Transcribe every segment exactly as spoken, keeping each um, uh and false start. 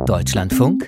Deutschlandfunk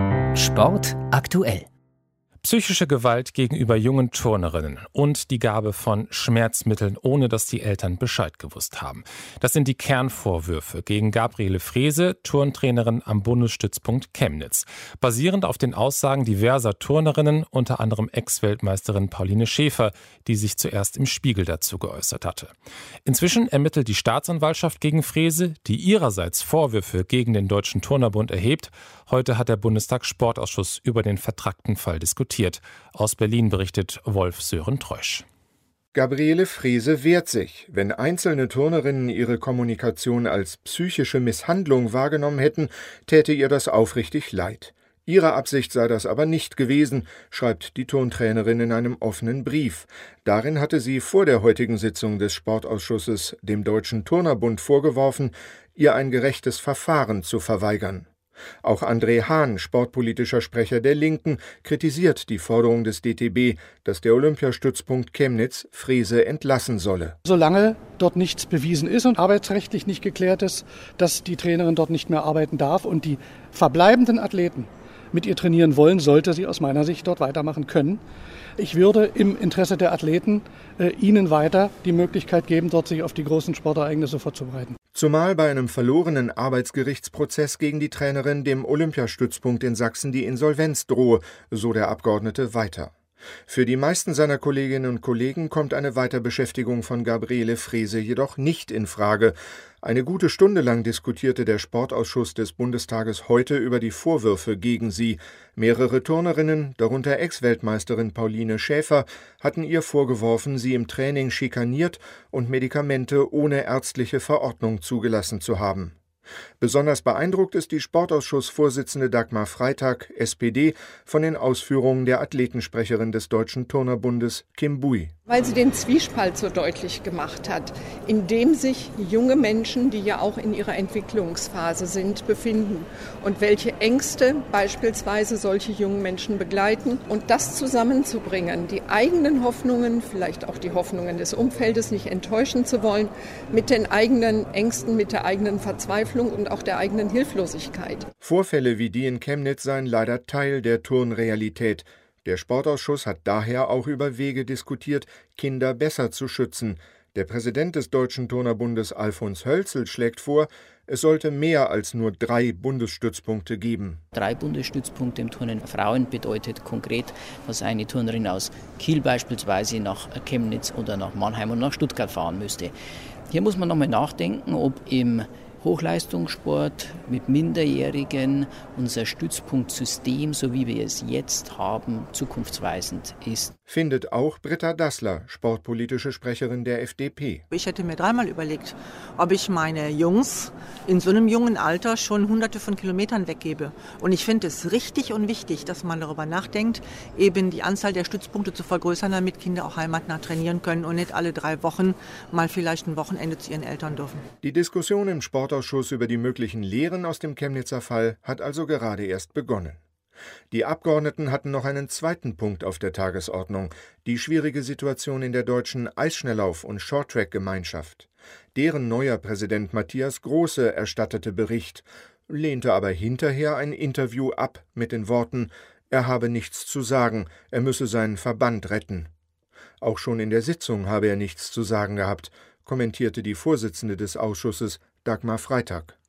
Sport aktuell. Psychische Gewalt gegenüber jungen Turnerinnen und die Gabe von Schmerzmitteln, ohne dass die Eltern Bescheid gewusst haben. Das sind die Kernvorwürfe gegen Gabriele Frehse, Turntrainerin am Bundesstützpunkt Chemnitz. Basierend auf den Aussagen diverser Turnerinnen, unter anderem Ex-Weltmeisterin Pauline Schäfer, die sich zuerst im Spiegel dazu geäußert hatte. Inzwischen ermittelt die Staatsanwaltschaft gegen Frehse, die ihrerseits Vorwürfe gegen den Deutschen Turnerbund erhebt. Heute hat der Bundestagssportausschuss über den vertragten Fall diskutiert. Aus Berlin berichtet Wolf-Sören Treusch. Gabriele Frehse wehrt sich. Wenn einzelne Turnerinnen ihre Kommunikation als psychische Misshandlung wahrgenommen hätten, täte ihr das aufrichtig leid. Ihre Absicht sei das aber nicht gewesen, schreibt die Turntrainerin in einem offenen Brief. Darin hatte sie vor der heutigen Sitzung des Sportausschusses dem Deutschen Turnerbund vorgeworfen, ihr ein gerechtes Verfahren zu verweigern. Auch André Hahn, sportpolitischer Sprecher der Linken, kritisiert die Forderung des D T B, dass der Olympiastützpunkt Chemnitz Frehse entlassen solle. Solange dort nichts bewiesen ist und arbeitsrechtlich nicht geklärt ist, dass die Trainerin dort nicht mehr arbeiten darf und die verbleibenden Athleten mit ihr trainieren wollen, sollte sie aus meiner Sicht dort weitermachen können. Ich würde im Interesse der Athleten äh, ihnen weiter die Möglichkeit geben, dort sich auf die großen Sportereignisse vorzubereiten. Zumal bei einem verlorenen Arbeitsgerichtsprozess gegen die Trainerin dem Olympiastützpunkt in Sachsen die Insolvenz drohe, so der Abgeordnete weiter. Für die meisten seiner Kolleginnen und Kollegen kommt eine Weiterbeschäftigung von Gabriele Frehse jedoch nicht in Frage. Eine gute Stunde lang diskutierte der Sportausschuss des Bundestages heute über die Vorwürfe gegen sie. Mehrere Turnerinnen, darunter Ex-Weltmeisterin Pauline Schäfer, hatten ihr vorgeworfen, sie im Training schikaniert und Medikamente ohne ärztliche Verordnung zugelassen zu haben. Besonders beeindruckt ist die Sportausschussvorsitzende Dagmar Freitag, S P D, von den Ausführungen der Athletensprecherin des Deutschen Turnerbundes, Kim Bui. Weil sie den Zwiespalt so deutlich gemacht hat, in dem sich junge Menschen, die ja auch in ihrer Entwicklungsphase sind, befinden und welche Ängste beispielsweise solche jungen Menschen begleiten. Und das zusammenzubringen, die eigenen Hoffnungen, vielleicht auch die Hoffnungen des Umfeldes nicht enttäuschen zu wollen, mit den eigenen Ängsten, mit der eigenen Verzweiflung und auch der eigenen Hilflosigkeit. Vorfälle wie die in Chemnitz seien leider Teil der Turnrealität. Der Sportausschuss hat daher auch über Wege diskutiert, Kinder besser zu schützen. Der Präsident des Deutschen Turnerbundes Alfons Hölzl schlägt vor, es sollte mehr als nur drei Bundesstützpunkte geben. Drei Bundesstützpunkte im Turnen Frauen bedeutet konkret, dass eine Turnerin aus Kiel beispielsweise nach Chemnitz oder nach Mannheim und nach Stuttgart fahren müsste. Hier muss man nochmal nachdenken, ob im Hochleistungssport mit Minderjährigen unser Stützpunktsystem, so wie wir es jetzt haben, zukunftsweisend ist. Findet auch Britta Dassler, sportpolitische Sprecherin der F D P. Ich hätte mir dreimal überlegt, ob ich meine Jungs in so einem jungen Alter schon hunderte von Kilometern weggebe. Und ich finde es richtig und wichtig, dass man darüber nachdenkt, eben die Anzahl der Stützpunkte zu vergrößern, damit Kinder auch heimatnah trainieren können und nicht alle drei Wochen mal vielleicht ein Wochenende zu ihren Eltern dürfen. Die Diskussion im Sportausschuss über die möglichen Lehren aus dem Chemnitzer Fall hat also gerade erst begonnen. Die Abgeordneten hatten noch einen zweiten Punkt auf der Tagesordnung, die schwierige Situation in der deutschen Eisschnelllauf- und Shorttrack-Gemeinschaft. Deren neuer Präsident Matthias Große erstattete Bericht, lehnte aber hinterher ein Interview ab mit den Worten, er habe nichts zu sagen, er müsse seinen Verband retten. Auch schon in der Sitzung habe er nichts zu sagen gehabt, kommentierte die Vorsitzende des Ausschusses Dagmar Freitag.